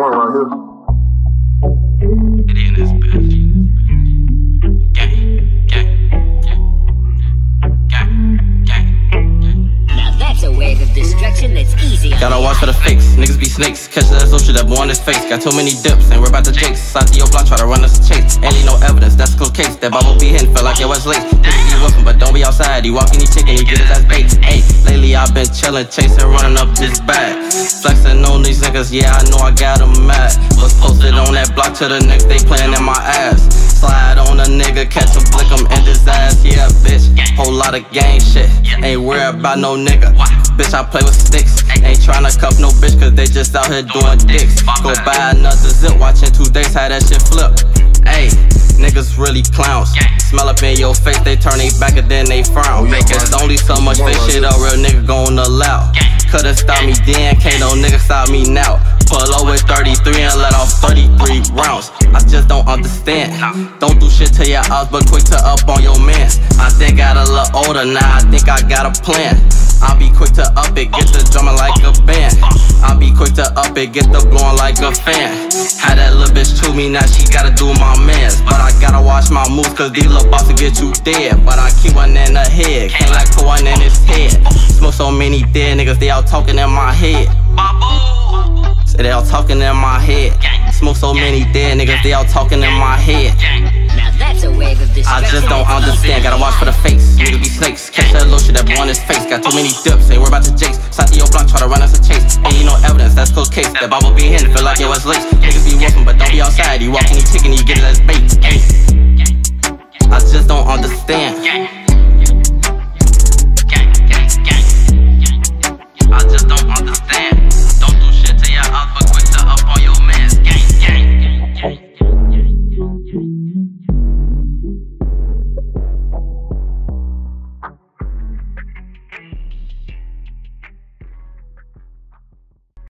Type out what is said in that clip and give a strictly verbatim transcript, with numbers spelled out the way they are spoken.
one right here. It in this bitch. Gang, gang, gang, gang. Now that's a wave of destruction that's easy on Gotta the watch for the fakes, niggas be snakes. Catch that social that boy on his face. Got too many dips, ain't worried about the jakes. Side to your block, try to run us a chase. Ain't leave no evidence, that's cool case. That bubble be hitting, feel like it was late. Niggas be whooping, but don't be outside. He walk any chicken, he get his ass bait. Ayy, lately I've been chillin', chasing, running up this bag. Flexing on these niggas, yeah, I know I got them mad. Was posted on that block to the niggas, they playin' in my ass. Slide on a nigga, catch him, flick him in his ass. Yeah, bitch, whole lot of gang shit. Ain't worried about no nigga. Bitch, I play with sticks. Ain't tryna cuff no bitch, cause they just out here doing dicks. Go buy another zip, watching two days, how that shit flip. Ayy, niggas really clowns. Smell up in your face, they turn they back and then they frown. It's only so much fish shit a real nigga gon' allow. Couldn't stop me then, can't no nigga stop me now. Pull up with thirty-three and let off thirty-three rounds. I just don't understand. Don't do shit to your house, but quick to up on your mans. I think I got a little older now, I think I got a plan. I'll be quick to up it, get the drumming like a band. I'll be quick to up it, get the blowing like a fan. Had that little bitch to me, now she gotta do my mans. But I gotta watch my moves, cause these little bosses get you dead. But I keep one in the head, can't like put one in his head. Smoke so many dead niggas, they all talking in my head. Say they all talking in my head. Smoke so many dead niggas, they all talking in my head. Now that's a wave of destruction. I just don't understand, gotta watch for the fakes. Niggas be snakes, catch that little shit that boy on his face. Got too many dips, ain't worried about the jakes. Side to your block, try to run us a chase. Ain't you no evidence, that's cold case. That bubble be hitting, feel like it was lace. Niggas be whooping, but don't be outside. He walking, he ticking, he get his ass